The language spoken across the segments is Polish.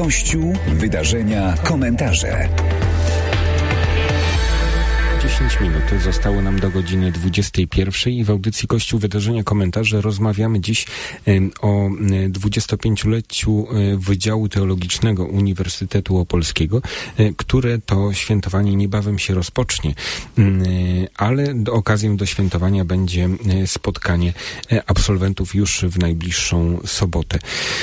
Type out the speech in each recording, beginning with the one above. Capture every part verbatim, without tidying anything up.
Kościół, wydarzenia, komentarze. dziesięć minut zostało nam do godziny dwudziestej pierwszej i w audycji Kościół, wydarzenia, komentarze rozmawiamy dziś o dwudziestopięcioleciu Wydziału Teologicznego Uniwersytetu Opolskiego, które to świętowanie niebawem się rozpocznie, ale okazją do świętowania będzie spotkanie absolwentów już w najbliższą sobotę.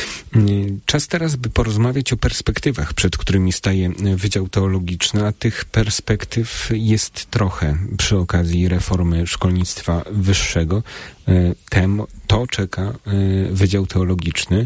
Czas teraz, by porozmawiać o perspektywach, przed którymi staje Wydział Teologiczny, a tych perspektyw jest trochę przy okazji reformy szkolnictwa wyższego. Tem, to czeka Wydział Teologiczny.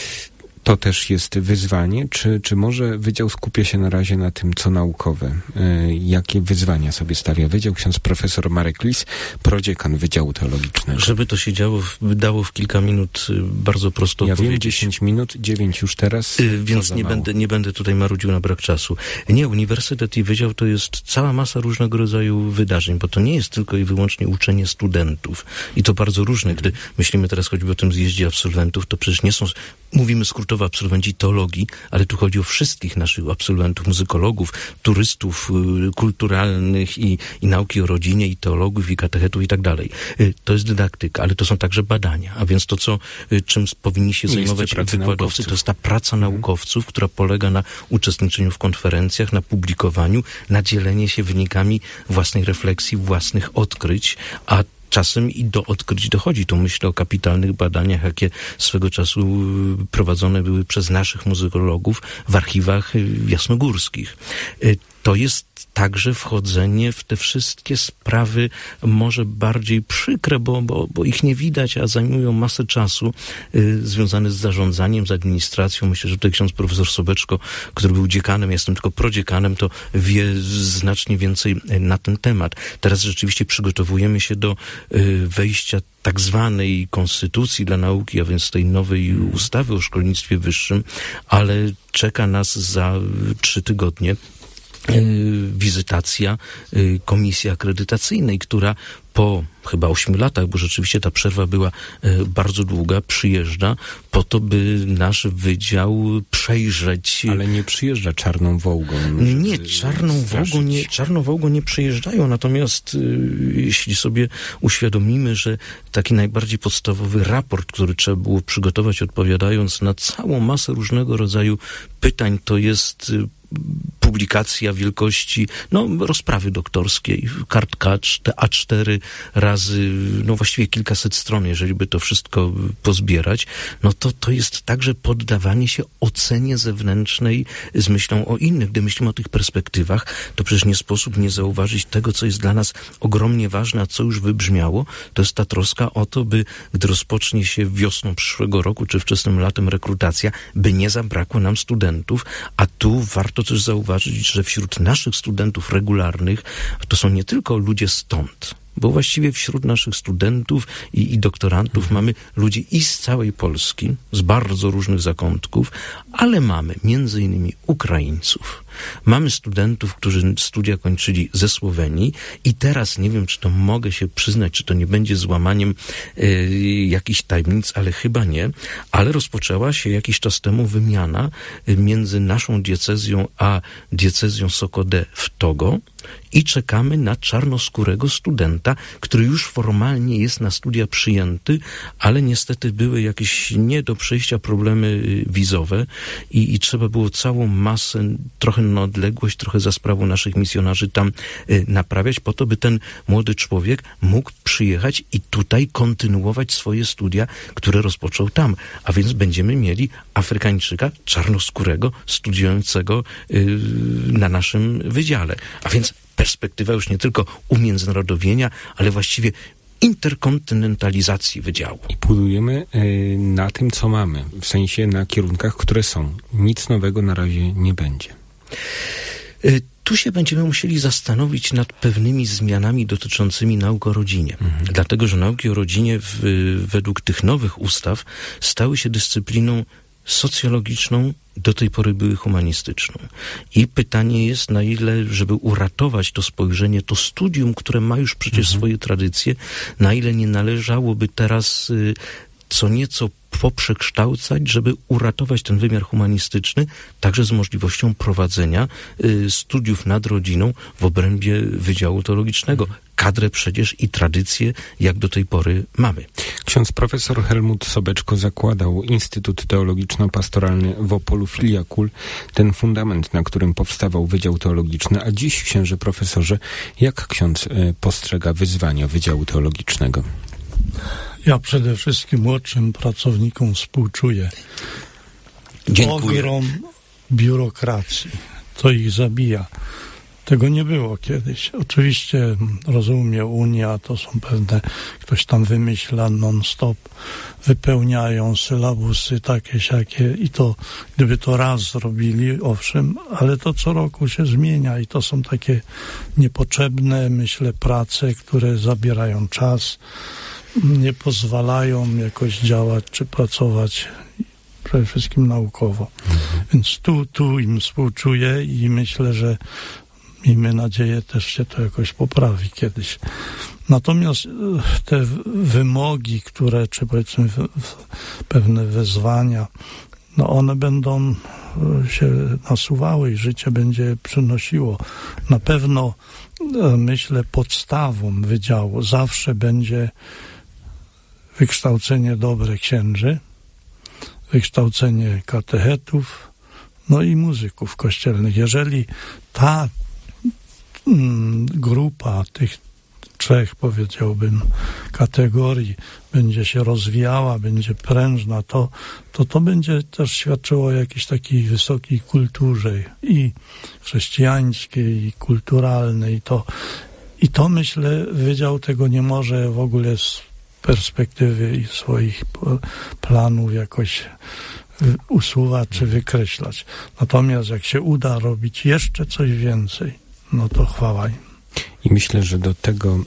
To też jest wyzwanie, czy, czy może Wydział skupia się na razie na tym, co naukowe? E, jakie wyzwania sobie stawia Wydział? Ksiądz profesor Marek Lis, prodziekan Wydziału Teologicznego. Żeby to się działo, dało w kilka minut bardzo prosto ja odpowiedzieć. Ja wiem, dziesięć minut, dziewięć już teraz. Yy, więc nie będę, nie będę tutaj marudził na brak czasu. Nie, Uniwersytet i Wydział to jest cała masa różnego rodzaju wydarzeń, bo to nie jest tylko i wyłącznie uczenie studentów. I to bardzo różne. Gdy myślimy teraz choćby o tym zjeździe absolwentów, to przecież nie są, mówimy skrótowo, absolwenci teologii, ale tu chodzi o wszystkich naszych absolwentów, muzykologów, turystów y, kulturalnych i, i nauki o rodzinie, i teologów, i katechetów i tak dalej. Y, to jest dydaktyka, ale to są także badania. A więc to, co, y, czym powinni się zajmować wykładowcy, to jest ta praca hmm. naukowców, która polega na uczestniczeniu w konferencjach, na publikowaniu, na dzielenie się wynikami własnej refleksji, własnych odkryć, a czasem i do odkryć dochodzi. Tu myślę o kapitalnych badaniach, jakie swego czasu prowadzone były przez naszych muzykologów w archiwach jasnogórskich. To jest także wchodzenie w te wszystkie sprawy może bardziej przykre, bo, bo, bo ich nie widać, a zajmują masę czasu y, związane z zarządzaniem, z administracją. Myślę, że tutaj ksiądz profesor Sobeczko, który był dziekanem, ja jestem tylko prodziekanem, to wie znacznie więcej na ten temat. Teraz rzeczywiście przygotowujemy się do y, wejścia tak zwanej konstytucji dla nauki, a więc tej nowej ustawy o szkolnictwie wyższym, ale czeka nas za trzy tygodnie wizytacja komisji akredytacyjnej, która po chyba ośmiu latach, bo rzeczywiście ta przerwa była e, bardzo długa, przyjeżdża po to, by nasz wydział przejrzeć. Ale nie przyjeżdża czarną Wołgą. Nie, czarną Wołgą nie, czarną Wołgą nie przyjeżdżają, natomiast e, jeśli sobie uświadomimy, że taki najbardziej podstawowy raport, który trzeba było przygotować, odpowiadając na całą masę różnego rodzaju pytań, to jest e, publikacja wielkości, no, rozprawy doktorskiej, kartka A cztery razy, no właściwie kilkaset stron, jeżeli by to wszystko pozbierać, no to to jest także poddawanie się ocenie zewnętrznej z myślą o innych. Gdy myślimy o tych perspektywach, to przecież nie sposób nie zauważyć tego, co jest dla nas ogromnie ważne, a co już wybrzmiało, to jest ta troska o to, by gdy rozpocznie się wiosną przyszłego roku, czy wczesnym latem rekrutacja, by nie zabrakło nam studentów, a tu warto też zauważyć, że wśród naszych studentów regularnych to są nie tylko ludzie stąd, bo właściwie wśród naszych studentów i, i doktorantów mhm. mamy ludzi i z całej Polski, z bardzo różnych zakątków, ale mamy między innymi Ukraińców. Mamy studentów, którzy studia kończyli ze Słowenii i teraz nie wiem, czy to mogę się przyznać, czy to nie będzie złamaniem y, jakichś tajemnic, ale chyba nie, ale rozpoczęła się jakiś czas temu wymiana y, między naszą diecezją a diecezją Sokodę w Togo i czekamy na czarnoskórego studenta, który już formalnie jest na studia przyjęty, ale niestety były jakieś nie do przejścia problemy wizowe i, i trzeba było całą masę, trochę na odległość, trochę za sprawą naszych misjonarzy tam y, naprawiać po to, by ten młody człowiek mógł przyjechać i tutaj kontynuować swoje studia, które rozpoczął tam. A więc będziemy mieli Afrykańczyka, czarnoskórego, studiującego y, na naszym wydziale. A więc perspektywa już nie tylko umiędzynarodowienia, ale właściwie interkontynentalizacji wydziału. I budujemy y, na tym, co mamy, w sensie na kierunkach, które są. Nic nowego na razie nie będzie. Y, tu się będziemy musieli zastanowić nad pewnymi zmianami dotyczącymi nauk o rodzinie. Mhm. Dlatego, że nauki o rodzinie w, według tych nowych ustaw stały się dyscypliną socjologiczną, do tej pory były humanistyczną. I pytanie jest, na ile, żeby uratować to spojrzenie, to studium, które ma już przecież mhm. swoje tradycje, na ile nie należałoby teraz y, co nieco poprzekształcać, żeby uratować ten wymiar humanistyczny, także z możliwością prowadzenia y, studiów nad rodziną w obrębie Wydziału Teologicznego. Kadrę przecież i tradycję, jak do tej pory mamy. Ksiądz profesor Helmut Sobeczko zakładał Instytut Teologiczno-Pastoralny w Opolu Filia Kul, ten fundament, na którym powstawał Wydział Teologiczny. A dziś, księże profesorze, jak ksiądz y, postrzega wyzwania Wydziału Teologicznego? Ja przede wszystkim młodszym pracownikom współczuję. Dziękuję. Ogrom biurokracji. To ich zabija. Tego nie było kiedyś. Oczywiście, rozumiem, Unia to są pewne, ktoś tam wymyśla non-stop, wypełniają sylabusy takie, siakie i to, gdyby to raz zrobili, owszem, ale to co roku się zmienia i to są takie niepotrzebne, myślę, prace, które zabierają czas, nie pozwalają jakoś działać czy pracować przede wszystkim naukowo. Mhm. Więc tu, tu im współczuję i myślę, że miejmy nadzieję, też się to jakoś poprawi kiedyś. Natomiast te wymogi, które, czy powiedzmy pewne wezwania, no one będą się nasuwały i życie będzie przynosiło. Na pewno, myślę, podstawą wydziału zawsze będzie wykształcenie dobrych księży, wykształcenie katechetów, no i muzyków kościelnych. Jeżeli ta mm, grupa tych trzech, powiedziałbym, kategorii będzie się rozwijała, będzie prężna, to to, to będzie też świadczyło o jakiejś takiej wysokiej kulturze i chrześcijańskiej, i kulturalnej. To, I to, myślę, Wydział tego nie może w ogóle z perspektywy i swoich planów jakoś usuwać czy wykreślać. Natomiast jak się uda robić jeszcze coś więcej, no to chwała im. I myślę, że do tego,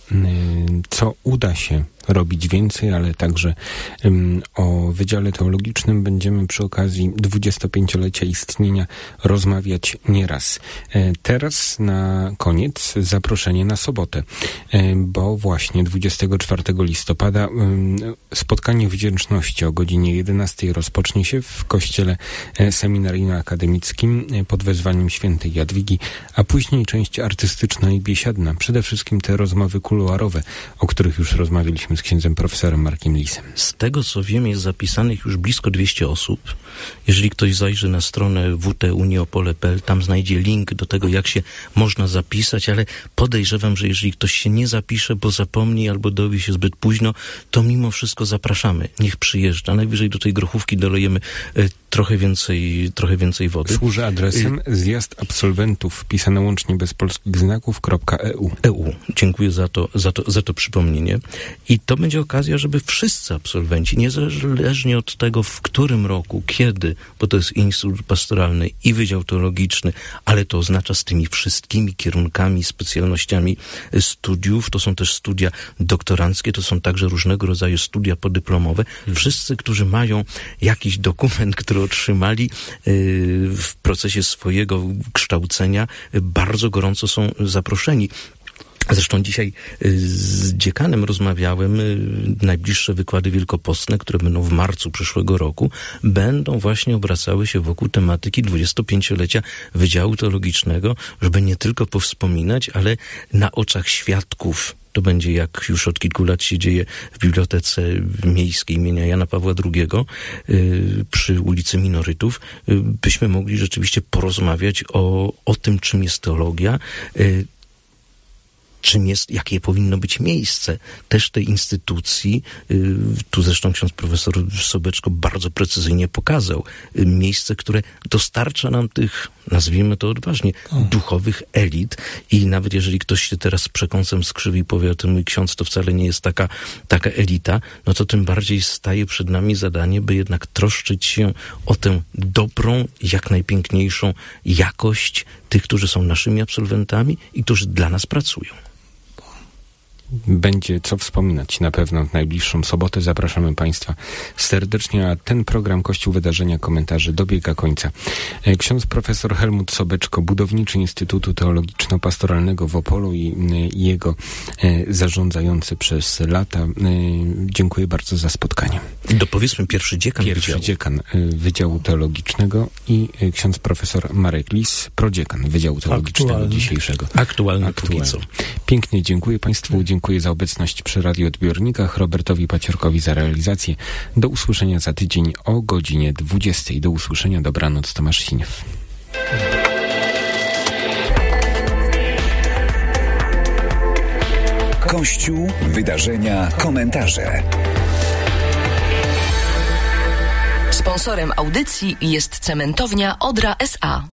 co uda się robić więcej, ale także um, o Wydziale Teologicznym będziemy przy okazji dwudziestopięciolecia istnienia rozmawiać nieraz. E, teraz na koniec zaproszenie na sobotę, e, bo właśnie dwudziestego czwartego listopada um, spotkanie wdzięczności o godzinie jedenastej rozpocznie się w kościele e, seminaryjno-akademickim e, pod wezwaniem świętej Jadwigi, a później część artystyczna i biesiadna. Przede wszystkim te rozmowy kuluarowe, o których już rozmawialiśmy z księdzem profesorem Markiem Lisem. Z tego, co wiem, jest zapisanych już blisko dwieście osób. Jeżeli ktoś zajrzy na stronę w t uniopole kropka p l, tam znajdzie link do tego, jak się można zapisać, ale podejrzewam, że jeżeli ktoś się nie zapisze, bo zapomni albo dowie się zbyt późno, to mimo wszystko zapraszamy. Niech przyjeżdża. Najwyżej do tej grochówki dolejemy e, trochę więcej, trochę więcej wody. Służy adresem zjazd absolwentów, pisane łącznie bez polskich znaków, .eu. E U. Dziękuję za to, za to, za to przypomnienie. I to będzie okazja, żeby wszyscy absolwenci, niezależnie od tego, w którym roku, kiedy, bo to jest Instytut Pastoralny i Wydział Teologiczny, ale to oznacza z tymi wszystkimi kierunkami, specjalnościami studiów, to są też studia doktoranckie, to są także różnego rodzaju studia podyplomowe. Wszyscy, którzy mają jakiś dokument, który otrzymali w procesie swojego kształcenia, bardzo gorąco są zaproszeni. Zresztą dzisiaj z dziekanem rozmawiałem, najbliższe wykłady wielkopostne, które będą w marcu przyszłego roku, będą właśnie obracały się wokół tematyki dwudziestopięciolecia Wydziału Teologicznego, żeby nie tylko powspominać, ale na oczach świadków. To będzie, jak już od kilku lat się dzieje w Bibliotece Miejskiej imienia Jana Pawła drugiego yy, przy ulicy Minorytów, yy, byśmy mogli rzeczywiście porozmawiać o, o tym, czym jest teologia, yy, czym jest, jakie powinno być miejsce też tej instytucji. Tu zresztą ksiądz profesor Sobeczko bardzo precyzyjnie pokazał. Miejsce, które dostarcza nam tych, nazwijmy to odważnie, duchowych elit. I nawet jeżeli ktoś się teraz z przekąsem skrzywi i powie o tym, mój ksiądz, to wcale nie jest taka, taka elita, no to tym bardziej staje przed nami zadanie, by jednak troszczyć się o tę dobrą, jak najpiękniejszą jakość tych, którzy są naszymi absolwentami i którzy dla nas pracują. będzie co wspominać na pewno w najbliższą sobotę. Zapraszamy Państwa serdecznie, a ten program Kościół Wydarzenia Komentarzy dobiega końca. Ksiądz profesor Helmut Sobeczko, budowniczy Instytutu Teologiczno-Pastoralnego w Opolu i, i jego zarządzający przez lata. Dziękuję bardzo za spotkanie. Dopowiedzmy pierwszy dziekan Pierwszy Wydziału. dziekan Wydziału Teologicznego i ksiądz profesor Marek Lis, prodziekan Wydziału Teologicznego Aktualny. dzisiejszego. Aktualny, Aktualny. póki co. Pięknie dziękuję Państwu, dziękuję za obecność przy radioodbiornikach, Robertowi Paciorkowi za realizację. Do usłyszenia za tydzień o godzinie dwudziestej. Do usłyszenia, dobranoc, Tomasz Siniew. Kościół, wydarzenia, komentarze. Sponsorem audycji jest cementownia Odra S A.